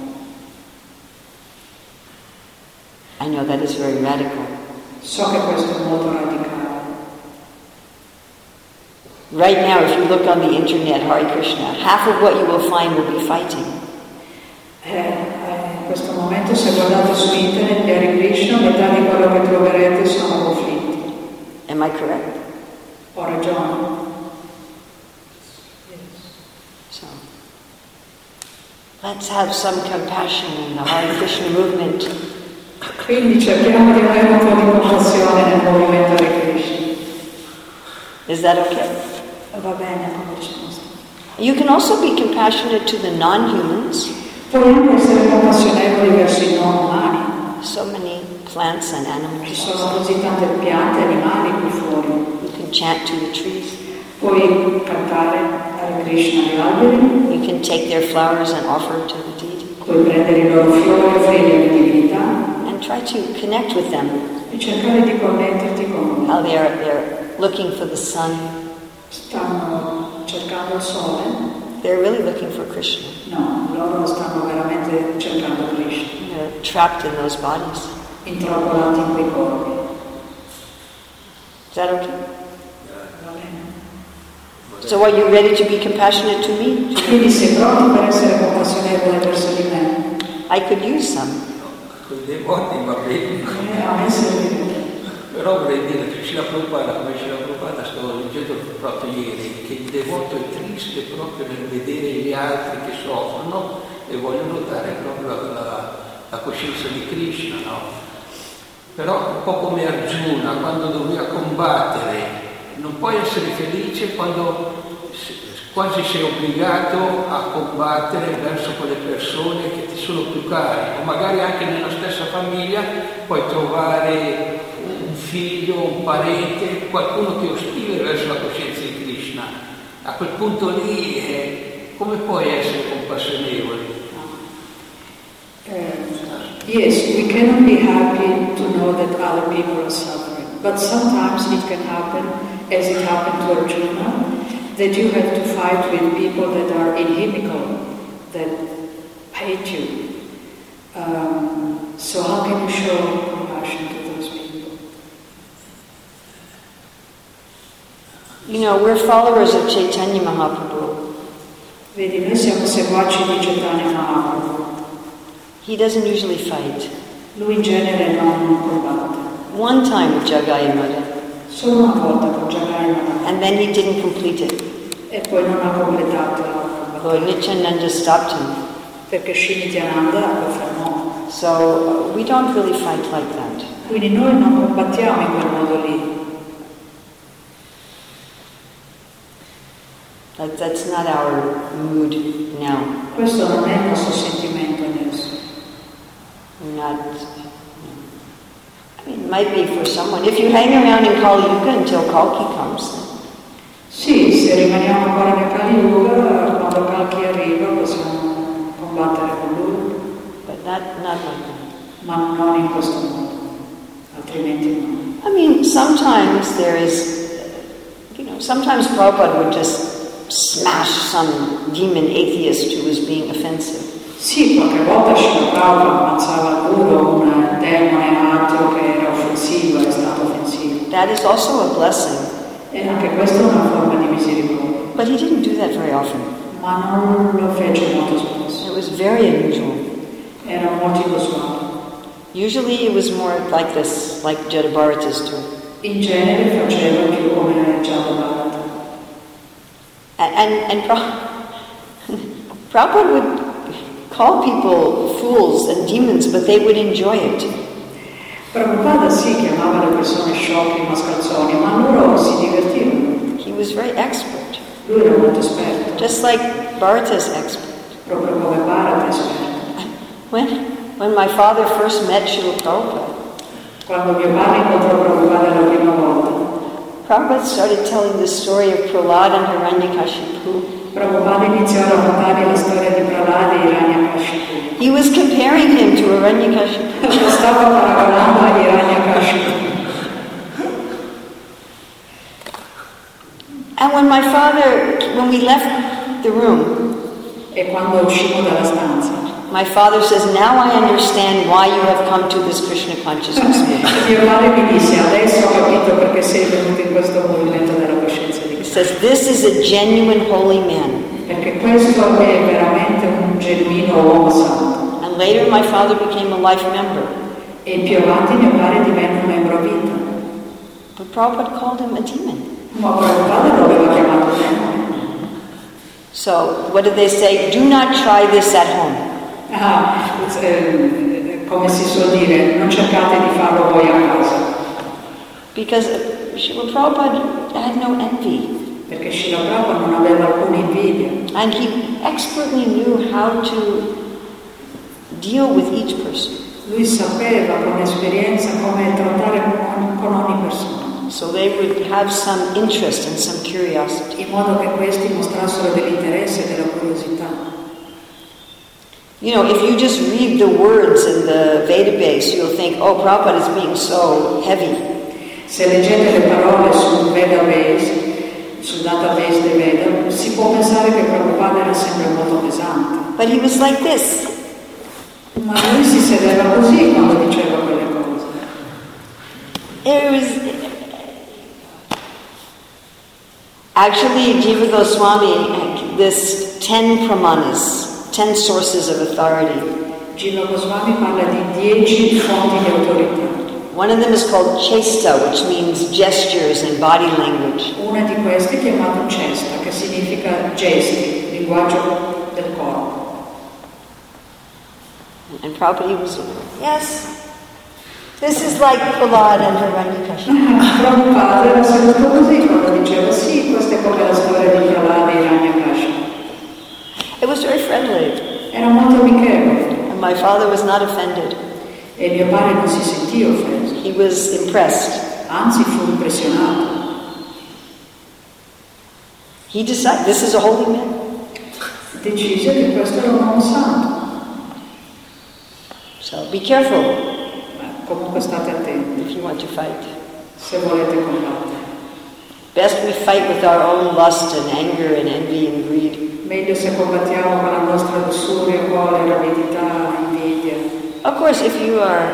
I know that is very radical. So che questo è molto radicale. Right now, if you look on the internet, Hare Krishna, half of what you will find will be fighting. Eh, in questo momento, se guardate su internet di Hare Krishna, metà di quello che troverete sono conflitti. Am I correct? Ho ragione. So, Let's have some compassion in the Hare Krishna movement. Quindi cerchiamo di avere un po' di compassione nel movimento Hare Krishna. Is that okay? Va bene come risposta. You can also be compassionate to the non-humans. Puoi anche essere compassionevoli verso i non umani. So many plants and Ci animals. sono così tante piante e animali qui fuori. You can chant to the trees. Puoi cantare Hare Krishna agli alberi. You can take their flowers and offer to the deity. Puoi prendere i loro fiori e offrirli alle divinità. And try to connect with them. E cercare di connetterti con How they are they're looking for the sun. stanno cercando il sole. They're really looking for Krishna. No, loro stanno veramente cercando Krishna. They're trapped in those bodies. Intrappolati in quei corpi. Is that okay? Va bene? So are you ready to be compassionate to me? Quindi sei pronto per essere compassionevole verso di me? I could use some. Con i devoti va bene. Eh, a me serve. Però vorrei dire che Srila Prabhupada, come Srila Prabhupada stavo leggendo proprio ieri, che il devoto è triste proprio nel vedere gli altri che soffrono e vogliono dare proprio la, la coscienza di Krishna, no? Però un po' come Arjuna, quando doveva combattere, non puoi essere felice quando quasi sei obbligato a combattere verso quelle persone che ti sono più care, o magari anche nella stessa famiglia puoi trovare un figlio, un parente, qualcuno che è ostile verso la coscienza di Krishna. A quel punto lì eh, come puoi essere compassionevole? Uh, yes, we cannot be happy to know that other people are suffering, but sometimes it can happen, as it happened to Arjuna, that you have to fight with people that are inimical, that hate you. Um, so how can you show compassion to those people? You know, we're followers of Chaitanya Mahaprabhu. Vedi, noi siamo seguaci di Chaitanya Mahaprabhu. He doesn't usually fight. Lui in genere non combatte. One time with Jagayamada, Solo una volta con Jagayamada. and then he didn't complete it. E poi non ha completato la Lord Nityananda stopped him. perché Sri Nityananda lo fermò. So uh, we don't really fight like that. Quindi noi non combattiamo in quel modo lì. That, that's not our mood now. Questo non è il nostro sentimento adesso. We're not. I mean, it might be for someone. If you hang around in Kali Yuga until Kalki comes, Sì, se rimaniamo ancora nel Kali Yuga, quando Kalki arriva possiamo combattere con lui, but not not like that. ma non in questo modo, altrimenti no. I mean, sometimes there is, you know, sometimes Prabhupada would just smash some demon atheist who was being offensive. Sì, qualche volta Srila Prabhupada ammazzava al duro un demone ateo che era offensivo, è stato offensivo. That is also a blessing. E anche questa è una forma di misericordia. But he didn't do that very often. Ma non lo fece molto spesso. It was very unusual. Era molto inusuale. Usually it was more like this, like Jadabharata's doing. In genere faceva più come Jadabharata. And, and, and Prabhupada, Prabhupada would call people fools and demons, but they would enjoy it. Prabhupada sì, chiamava le persone sciocche, mascalzoni, ma loro si divertivano. He was very expert, Lui era molto esperto, just like Bharata's expert. proprio come Bharata è esperto. When, when my father first met Srila Prabhupada, Quando mio padre incontrò Prabhupada la prima volta, Prabhupada started telling the story of Prahlad and Hiranyakashipu. Prabhupada iniziò a raccontare la storia di Prahlad e Hiranyakashipu. He was comparing him to Hiranyakashipu. Lo stava paragonando a Hiranyakashipu. And when my father, when we left the room, E quando uscimmo dalla stanza, my father says, now I understand why you have come to this Krishna consciousness movement. mio padre mi disse, adesso ho capito perché sei venuto in questo movimento della coscienza di He Krishna. says, this is a genuine holy man. Perché questo è veramente un genuino uomo santo. And later my father became a life member. E più avanti mio padre divenne un membro a vita. But Prabhupada called him a demon. Ma Prabhupada lo aveva chiamato demone. So, what did they say? Do not try this at home. Ah, eh, come si suol dire, non cercate di farlo voi a casa. Because Srila Prabhupada had no envy. Perché Srila Prabhupada non aveva alcuna invidia. And he expertly knew how to deal with each person. Lui sapeva con esperienza come trattare con, con ogni persona. So they would have some interest and some curiosity. In modo che questi mostrassero dell'interesse e della curiosità. You know, if you just read the words in the Vedabase, you'll think, oh, Prabhupada is being so heavy. Se leggete le parole sul Vedabase, sul database dei Veda, si può pensare che Prabhupada era sempre molto pesante. But he was like this. Ma lui si sedeva così quando diceva quelle cose. It was... Actually, Jiva Goswami, this ten pramanas, ten sources of authority. Jiva Goswami parla di dieci fonti di autorità. One of them is called Chesta, which means gestures and body language. Una di queste è chiamata Chesta, che significa gesti, linguaggio del corpo. And Prabhupada was, yes, this is like Prahlad and Hiranyakashipu. Prabhupada era seduto così quando diceva sì, questa è come la storia di Prahlad e Hiranyakashipu. It was very friendly. Era molto amichevole. And my father was not offended. E mio padre non si sentì offeso. He was impressed. Anzi, fu impressionato. He decided, this is a holy man. Decise che questo era un uomo santo. So be careful. Comunque state attenti. If you want to fight. Se volete combattere. Best we fight with our own lust and anger and envy and greed. Meglio se combattiamo con la nostra lussuria, collera, avidità, invidia. Of course, if you are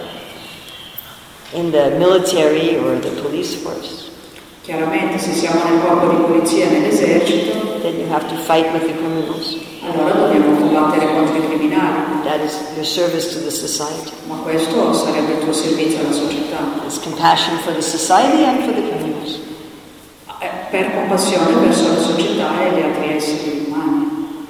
in the military or the police force, chiaramente se siamo nel corpo di polizia e nell'esercito, then you have to fight with the criminals. Allora dobbiamo combattere contro i criminali. That is your service to the society. Ma questo sarebbe il tuo servizio alla società. It's compassion for the society and for the criminals. Per compassione verso la società e gli altri esseri umani.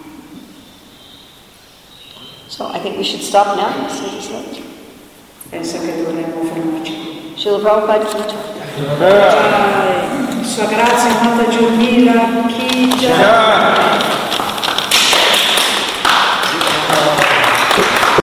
So I think we should stop now. Pensa che dovremmo fermarci. Srila Prabhupada Ki Jai. Sua grazia, Mata Giornila Ki Jai.